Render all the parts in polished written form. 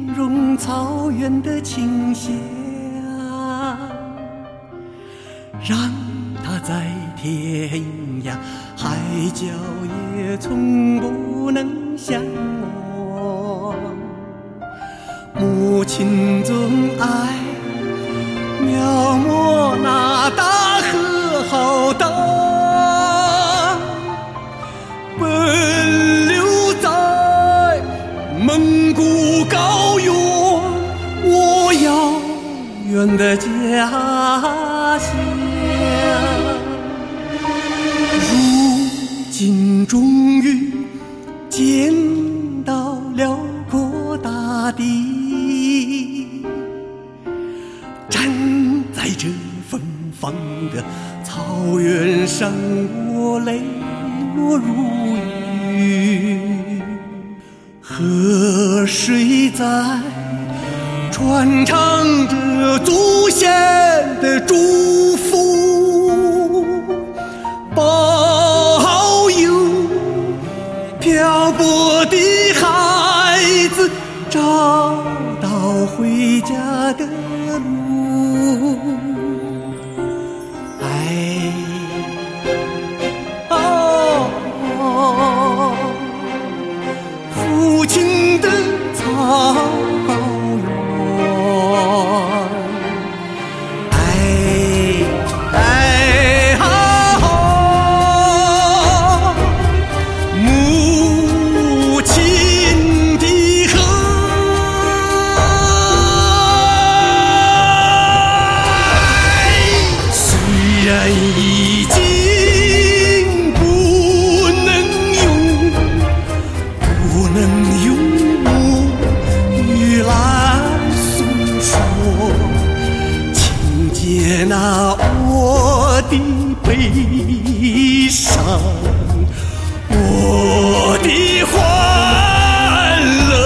容草原的清香，让它在天涯海角也从不能相忘。母亲总爱描摹那大河浩荡，奔流在蒙古高原，我遥远的家乡。如今终于见到辽阔大地，站在这芬芳的草原上，我泪落如雨。河水在传唱着祖先的祝福，保佑漂泊的孩子找到回家的路。父亲的草已经不能用语来诉说，请接纳我的悲伤，我的欢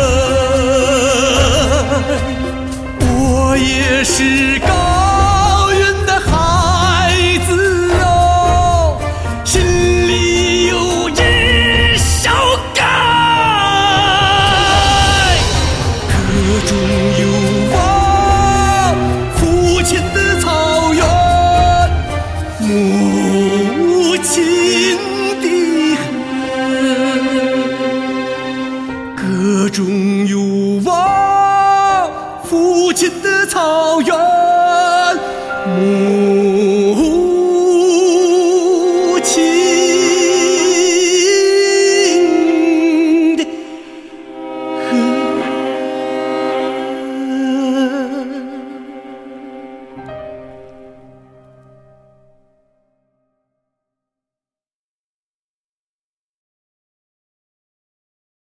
乐，我也是高原的孩子哦，心里有一首歌，歌中有我父亲的草原，母亲的河，歌中有我父亲的草原，母